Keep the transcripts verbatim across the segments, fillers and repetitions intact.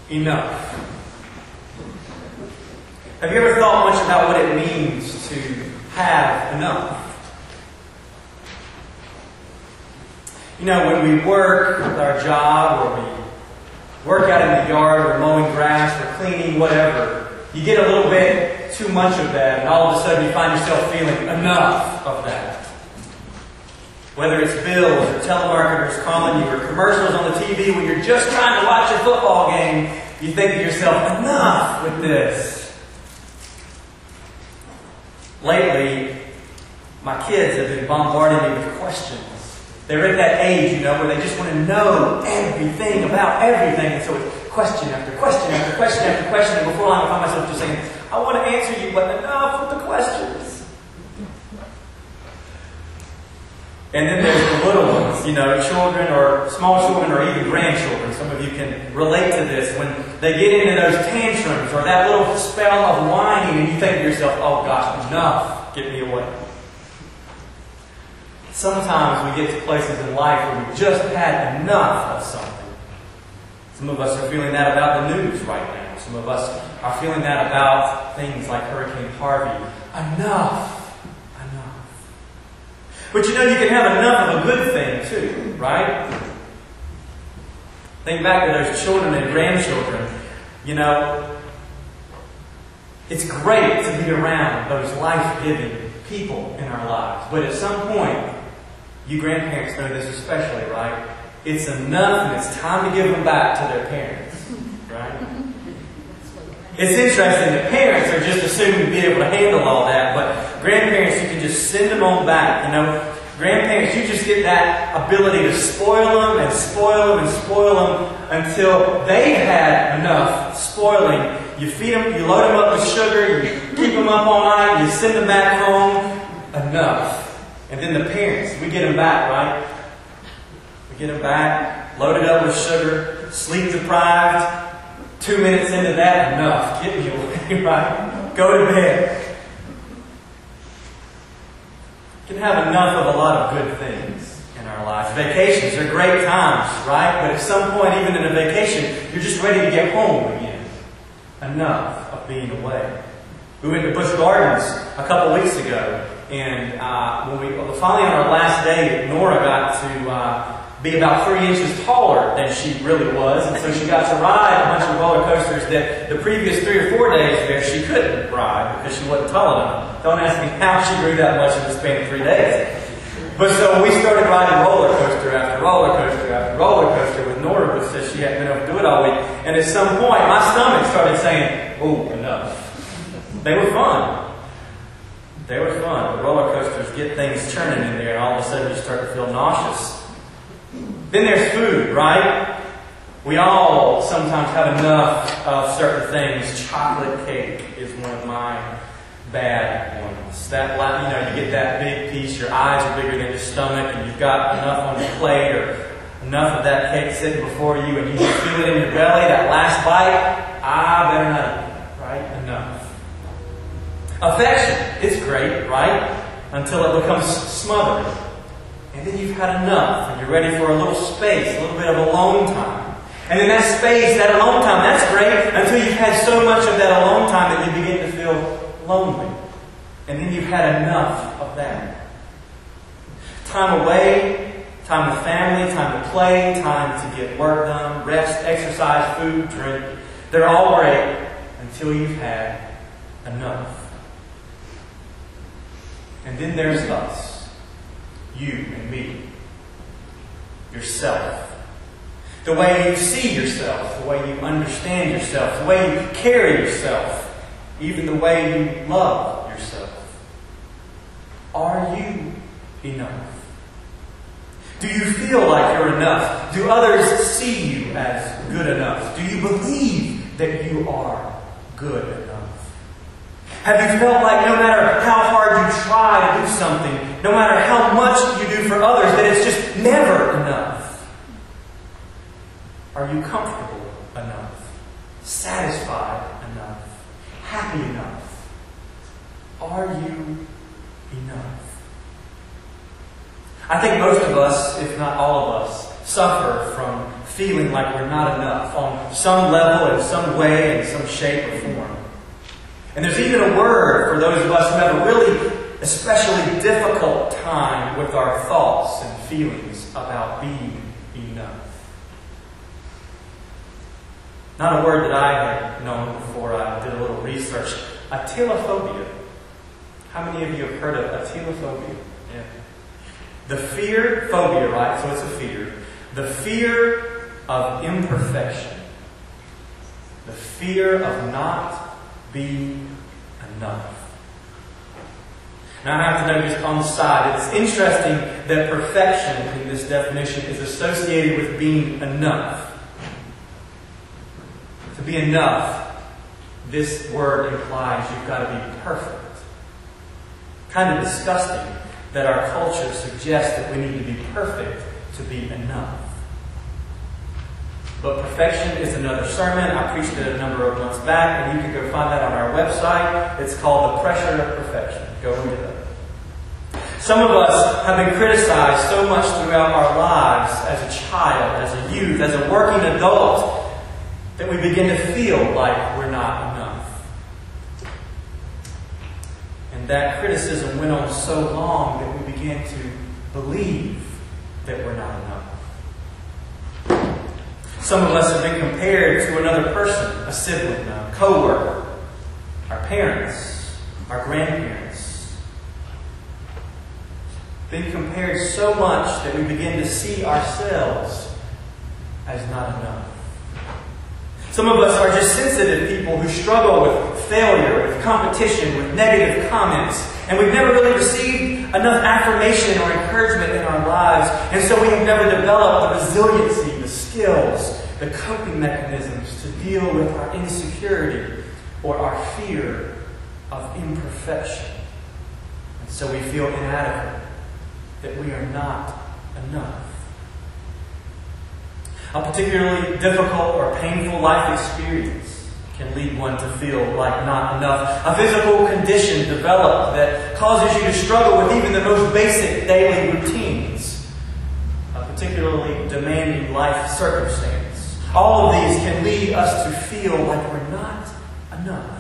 enough. Have you ever thought much about what it means to have enough? You know, when we work with our job, or we work out in the yard, or mowing grass, or cleaning, whatever, you get a little bit too much of that, and all of a sudden you find yourself feeling enough of that. Whether it's bills, or telemarketers calling you, or commercials on the T V when you're just trying to watch a football game, you think to yourself, enough with this. Lately, my kids have been bombarding me with questions. They're at that age, you know, where they just want to know everything about everything. And so it's question after question after question after question. And before long, I find myself just saying, I want to answer you, but enough with the questions. And then there's the little ones, you know, children or small children or even grandchildren. Some of you can relate to this. When they get into those tantrums or that little spell of whining, and you think to yourself, oh gosh, enough, get me away. Sometimes we get to places in life where we've just had enough of something. Some of us are feeling that about the news right now. Some of us are feeling that about things like Hurricane Harvey. Enough. Enough. But you know, you can have enough of a good thing too, right? Think back to those children and grandchildren. You know, it's great to be around those life-giving people in our lives. But at some point, you grandparents know this especially, right? It's enough and it's time to give them back to their parents, right? It's interesting that parents are just assumed to be able to handle all that, but grandparents, you can just send them on back, you know? Grandparents, you just get that ability to spoil them and spoil them and spoil them until they've had enough spoiling. You feed them, you load them up with sugar, you keep them up all night, you send them back home. Enough. And then the parents, we get them back, right? We get them back, loaded up with sugar, sleep deprived. Two minutes into that, enough. Get me away, right? Go to bed. You can have enough of a lot of good things in our lives. Vacations are great times, right? But at some point, even in a vacation, you're just ready to get home again. Enough of being away. We went to Busch Gardens a couple weeks ago. And uh, when we finally on our last day, Nora got to uh, be about three inches taller than she really was, and so she got to ride a bunch of roller coasters that the previous three or four days there she couldn't ride because she wasn't tall enough. Don't ask me how she grew that much in the span of three days. But so we started riding roller coaster after roller coaster after roller coaster with Nora, but said she hadn't been able to do it all week. And at some point, my stomach started saying, "Oh, enough." They were fun. They were fun. The roller coasters get things churning in there, and all of a sudden you start to feel nauseous. Then there's food, right? We all sometimes have enough of certain things. Chocolate cake is one of my bad ones. That, you know, you get that big piece, your eyes are bigger than your stomach, and you've got enough on your plate or enough of that cake sitting before you, and you just feel it in your belly, that last bite. Ah, better not eat, right? Enough. Affection, it's great, right? Until it becomes smothered. And then you've had enough, and you're ready for a little space, a little bit of alone time. And in that space, that alone time, that's great until you've had so much of that alone time that you begin to feel lonely. And then you've had enough of that. Time away, time with family, time to play, time to get work done, rest, exercise, food, drink. They're all great until you've had enough. And then there's us, you and me, yourself. The way you see yourself, the way you understand yourself, the way you carry yourself, even the way you love yourself. Are you enough? Do you feel like you're enough? Do others see you as good enough? Do you believe that you are good enough? Have you felt like no matter how hard you try to do something, no matter how much you do for others, that it's just never enough? Are you comfortable enough? Satisfied enough? Happy enough? Are you enough? I think most of us, if not all of us, suffer from feeling like we're not enough on some level, in some way, in some shape or form. And there's even a word for those of us who have a really especially difficult time with our thoughts and feelings about being enough. Not a word that I had known before I did a little research. Atelophobia. How many of you have heard of atelophobia? Yeah. The fear, phobia, right? So it's a fear. The fear of imperfection. The fear of not being enough. Now I have to note just on the side, it's interesting that perfection in this definition is associated with being enough. To be enough, this word implies you've got to be perfect. Kind of disgusting that our culture suggests that we need to be perfect to be enough. But perfection is another sermon. I preached it a number of months back, and you can go find that on our website. It's called The Pressure of Perfection. Go read it. Some of us have been criticized so much throughout our lives as a child, as a youth, as a working adult, that we begin to feel like we're not enough. And that criticism went on so long that we began to believe that we're not enough. Some of us have been compared to another person, a sibling, a co-worker, our parents, our grandparents. Been compared so much that we begin to see ourselves as not enough. Some of us are just sensitive people who struggle with failure, with competition, with negative comments, and we've never really received enough affirmation or encouragement in our lives, and so we have never developed the resiliency, the skills, the coping mechanisms to deal with our insecurity or our fear of imperfection. And so we feel inadequate, that we are not enough. A particularly difficult or painful life experience can lead one to feel like not enough. A physical condition developed that causes you to struggle with even the most basic daily routines. A particularly demanding life circumstance. All of these can lead us to feel like we're not enough.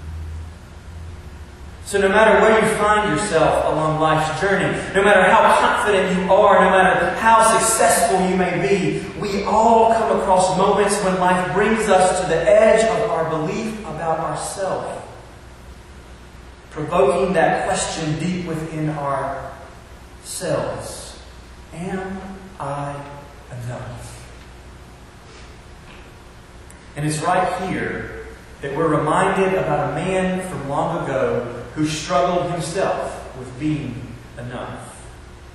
So no matter where you find yourself along life's journey, no matter how confident you are, no matter how successful you may be, we all come across moments when life brings us to the edge of our belief about ourselves, provoking that question deep within ourselves. Am I enough? And it's right here that we're reminded about a man from long ago who struggled himself with being enough.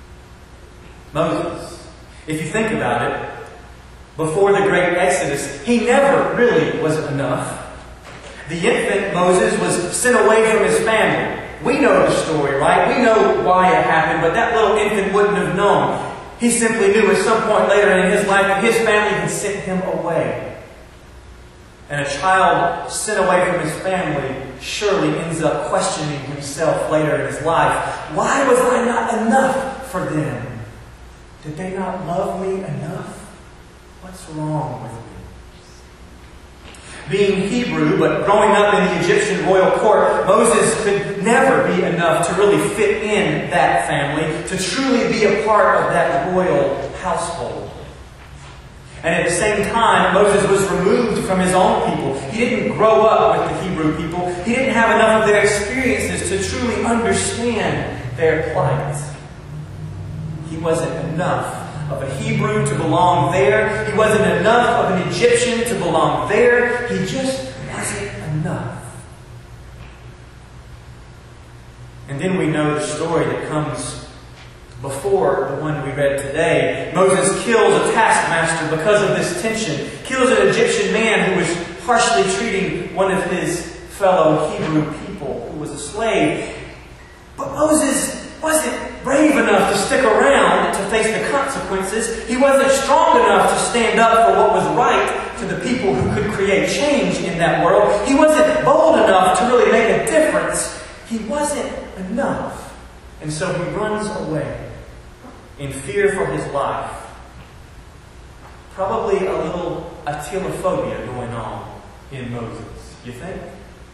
Moses. If you think about it, before the great Exodus, he never really was enough. The infant Moses was sent away from his family. We know the story, right? We know why it happened, but that little infant wouldn't have known. He simply knew at some point later in his life that his family had sent him away. And a child sent away from his family surely ends up questioning himself later in his life. Why was I not enough for them? Did they not love me enough? What's wrong with me? Being Hebrew, but growing up in the Egyptian royal court, Moses could never be enough to really fit in that family, to truly be a part of that royal household. And at the same time, Moses was removed from his own people. He didn't grow up with the Hebrew people. He didn't have enough of their experiences to truly understand their plight. He wasn't enough of a Hebrew to belong there. He wasn't enough of an Egyptian to belong there. He just wasn't enough. And then we know the story that comes before the one we read today. Moses kills a taskmaster because of this tension. Kills an Egyptian man who was harshly treating one of his fellow Hebrew people who was a slave. But Moses wasn't brave enough to stick around to face the consequences. He wasn't strong enough to stand up for what was right to the people who could create change in that world. He wasn't bold enough to really make a difference. He wasn't enough. And so he runs away in fear for his life. probably a little atelophobia going on in Moses. You think?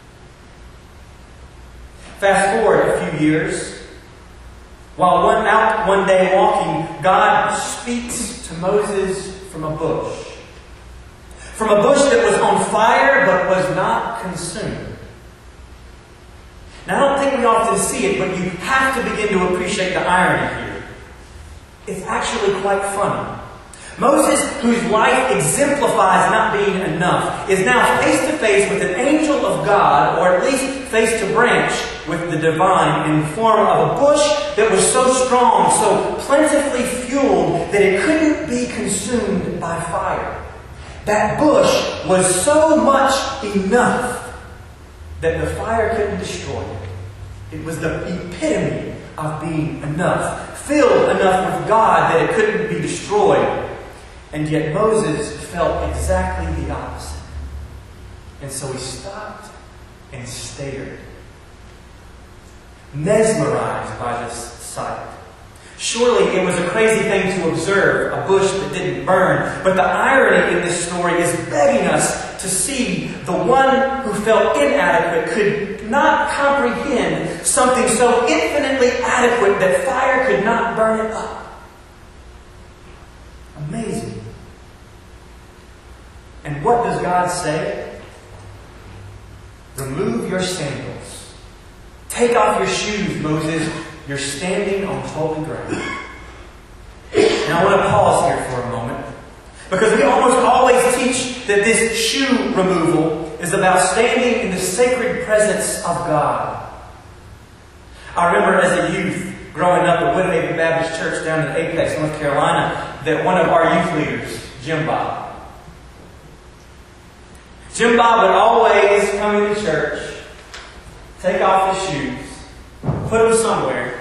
Fast forward a few years. While one out one day walking, God speaks to Moses from a bush. From a bush that was on fire but was not consumed. Now, I don't think we often see it, but you have to begin to appreciate the irony here. It's actually quite funny. Moses, whose life exemplifies not being enough, is now face to face with an angel of God, or at least face to branch with the divine, in the form of a bush that was so strong, so plentifully fueled, that it couldn't be consumed by fire. That bush was so much enough that the fire couldn't destroy it. It was the epitome of being enough, filled enough with God that it couldn't be destroyed. And yet Moses felt exactly the opposite. And so he stopped and stared, mesmerized by this sight. Surely it was a crazy thing to observe, a bush that didn't burn. But the irony in this story is begging us to see the one who felt inadequate could not comprehend something so infinitely adequate that fire could not burn it up. Amazing. And what does God say? Remove your sandals. Take off your shoes, Moses. You're standing on holy ground. Now I want to pause here for a moment, because we almost always teach that this shoe removal is about standing in the sacred presence of God. I remember as a youth, growing up at Winnebago Baptist Church down in Apex, North Carolina, that one of our youth leaders, Jim Bob, Jim Bob would always come into church, take off his shoes, put them somewhere.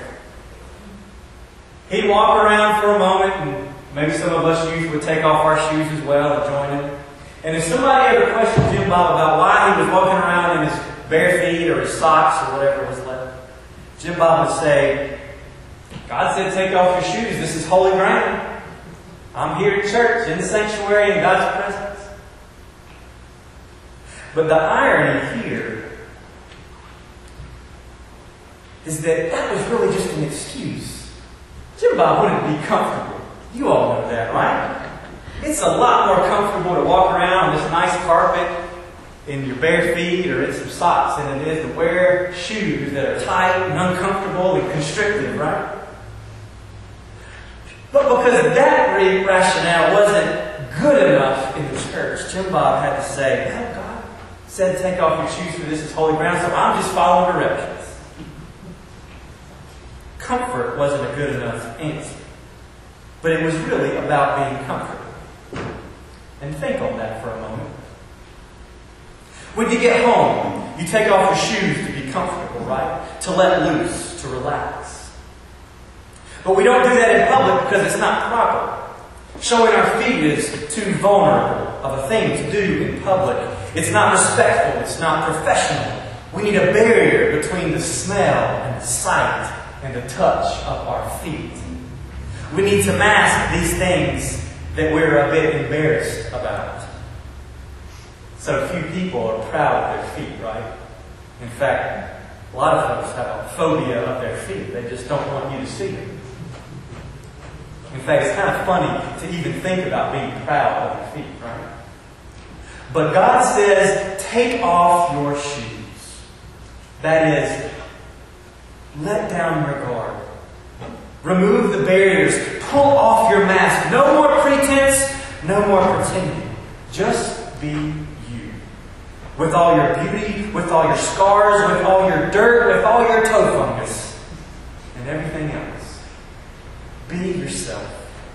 He'd walk around for a moment, and maybe some of us youth would take off our shoes as well and join him. And if somebody ever questioned Jim Bob about why he was walking around in his bare feet or his socks or whatever was left, Jim Bob would say, God said take off your shoes. This is holy ground. I'm here at church, in the sanctuary, in God's presence. But the irony here is that that was really just an excuse. Jim Bob wouldn't be comfortable. You all know that, right? It's a lot more comfortable to walk around on this nice carpet in your bare feet or in some socks than it is to wear shoes that are tight and uncomfortable and constrictive, right? But because that rationale wasn't good enough in the church, Jim Bob had to say, well, God said take off your shoes for this is holy ground, so I'm just following directions. Comfort wasn't a good enough answer. But it was really about being comfortable. And think on that for a moment. When you get home, you take off your shoes to be comfortable, right? To let loose, to relax. But we don't do that in public because it's not proper. Showing our feet is too vulnerable of a thing to do in public. It's not respectful. It's not professional. We need a barrier between the smell and the sight and the touch of our feet. We need to mask these things that we're a bit embarrassed about. So few people are proud of their feet, right? In fact, a lot of folks have a phobia of their feet. They just don't want you to see them. In fact, it's kind of funny to even think about being proud of your feet, right? But God says, take off your shoes. That is, let down your guard. Remove the barriers. Pull off your mask. No more pretense. No more pretending. Just be you. With all your beauty, with all your scars, with all your dirt, with all your toe fungus, and everything else. Be yourself.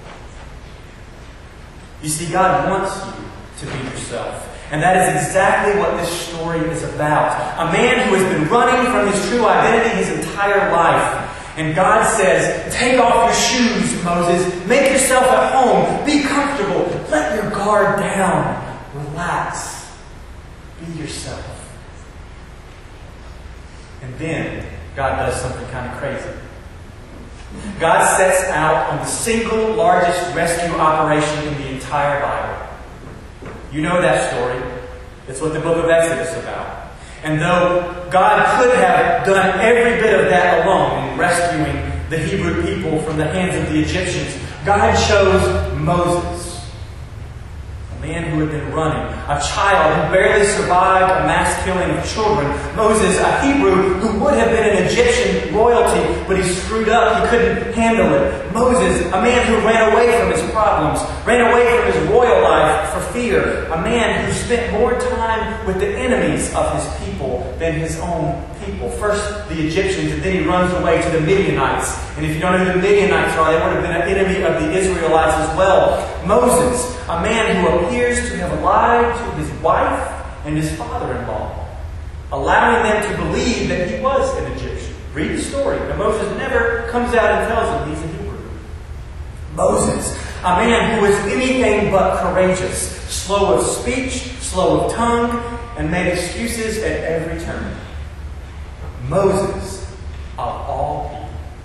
You see, God wants you to be yourself. And that is exactly what this story is about. A man who has been running from his true identity his entire life. And God says, take off your shoes, Moses. Make yourself at home. Be comfortable. Let your guard down. Relax. Be yourself. And then God does something kind of crazy. God sets out on the single largest rescue operation in the entire Bible. You know that story. It's what the book of Exodus is about. And though God could have done every bit of that alone in rescuing the Hebrew people from the hands of the Egyptians, God chose Moses, a man who had been running, a child who barely survived a mass killing of children. Moses, a Hebrew who would have been an Egyptian royalty, but he screwed up. He couldn't handle it. Moses, a man who ran away from his problems, ran away from his royal life for fear. A man who spent more time with the enemies of his people than his own people. First the Egyptians, and then he runs away to the Midianites. And if you don't know who the Midianites are, they would have been an enemy of the Israelites as well. Moses, a man who appears to have lied to his wife and his father-in-law, allowing them to believe that he was an Egyptian. Read the story. But Moses never comes out and tells them he's a Hebrew. Moses, a man who is anything but courageous, slow of speech, slow of tongue, and made excuses at every turn. Moses, of all people.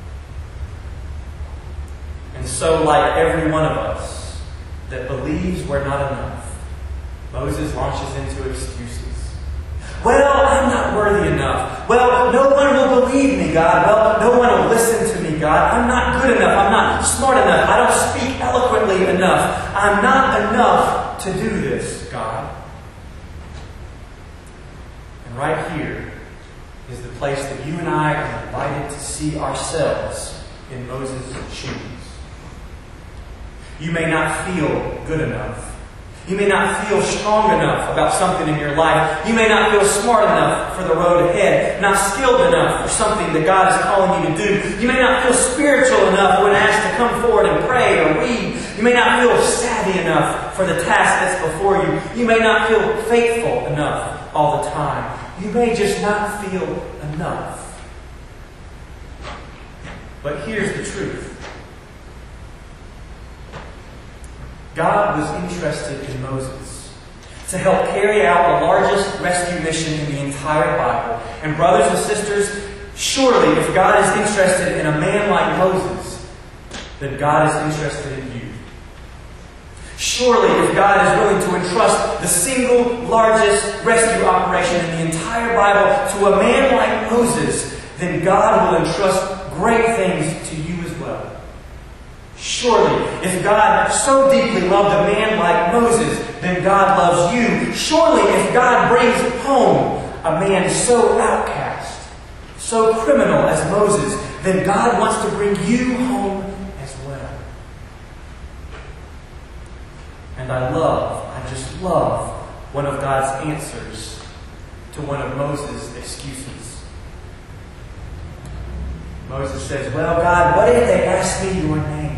And so, like every one of us that believes we're not enough, Moses launches into excuses. Well, I'm not worthy enough. Well, no one will believe me, God. Well, no one will listen to me, God. I'm not good enough. I'm not smart enough. I don't speak eloquently enough. I'm not enough to do this, God. And right here is the place that you and I are invited to see ourselves in Moses' shoes. You may not feel good enough. You may not feel strong enough about something in your life. You may not feel smart enough for the road ahead, not skilled enough for something that God is calling you to do. You may not feel spiritual enough when asked to come forward and pray or read. You may not feel savvy enough for the task that's before you. You may not feel faithful enough all the time. You may just not feel enough. But here's the truth. God was interested in Moses to help carry out the largest rescue mission in the entire Bible. And brothers and sisters, surely if God is interested in a man like Moses, then God is interested in you. Surely if God is willing to entrust the single largest rescue operation in the entire Bible to a man like Moses, then God will entrust great things to you as well. Surely, if God so deeply loved a man like Moses, then God loves you. Surely, if God brings home a man so outcast, so criminal as Moses, then God wants to bring you home as well. And I love, I just love one of God's answers to one of Moses' excuses. Moses says, well, God, what if they ask me your name?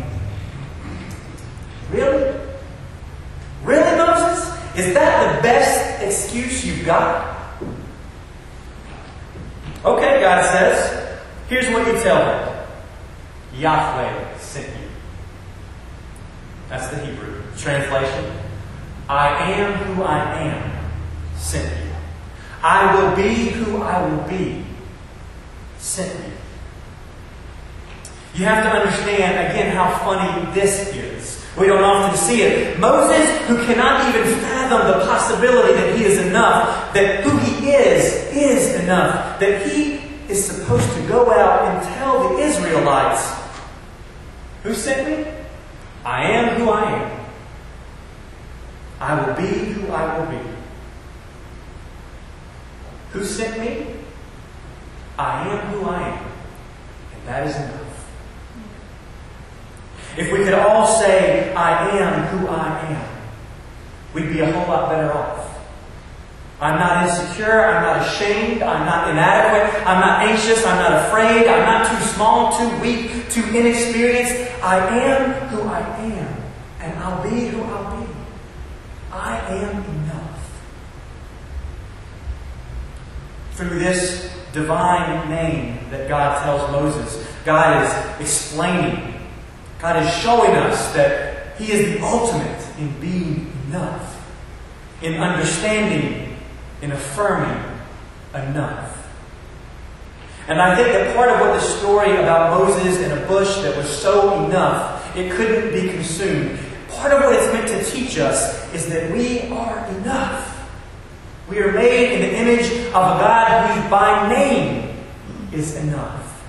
Really? Really, Moses? Is that the best excuse you've got? Okay, God says, here's what you tell them. Yahweh sent you. That's the Hebrew translation. I am who I am sent you. I will be who I will be sent you. You have to understand, again, how funny this is. We don't often see it. Moses, who cannot even fathom the possibility that he is enough, that who he is, is enough, that he is supposed to go out and tell the Israelites, who sent me? I am who I am. I will be who I will be. Who sent me? I am who I am. And that is enough. If we could all say, I am who I am, we'd be a whole lot better off. I'm not insecure. I'm not ashamed. I'm not inadequate. I'm not anxious. I'm not afraid. I'm not too small, too weak, too inexperienced. I am who I am, and I'll be who I'll be. I am enough. Through this divine name that God tells Moses, God is explaining, God is showing us that He is the ultimate in being enough, in understanding, in affirming enough. And I think that part of what the story about Moses and a bush that was so enough, it couldn't be consumed. Part of what it's meant to teach us is that we are enough. We are made in the image of a God who by name is enough.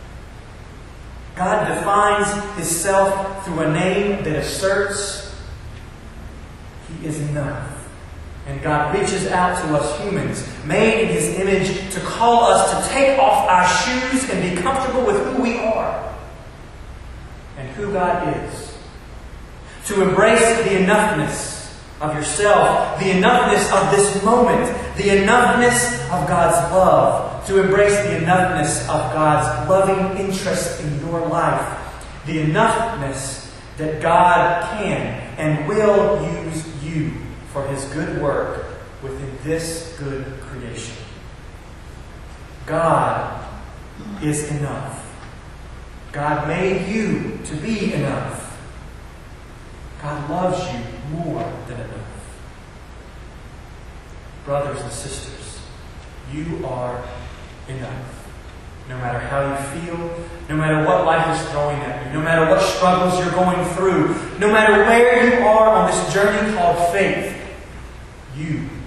God defines Himself through a name that asserts He is enough. And God reaches out to us humans, made in His image, to call us to take off our shoes and be comfortable with who we are and who God is. To embrace the enoughness of yourself, the enoughness of this moment, the enoughness of God's love. To embrace the enoughness of God's loving interest in your life. The enoughness that God can and will use you for His good work within this good creation. God is enough. God made you to be enough. God loves you more than enough. Brothers and sisters, you are enough. No matter how you feel, no matter what life is throwing at you, no matter what struggles you're going through, no matter where you are on this journey called faith, you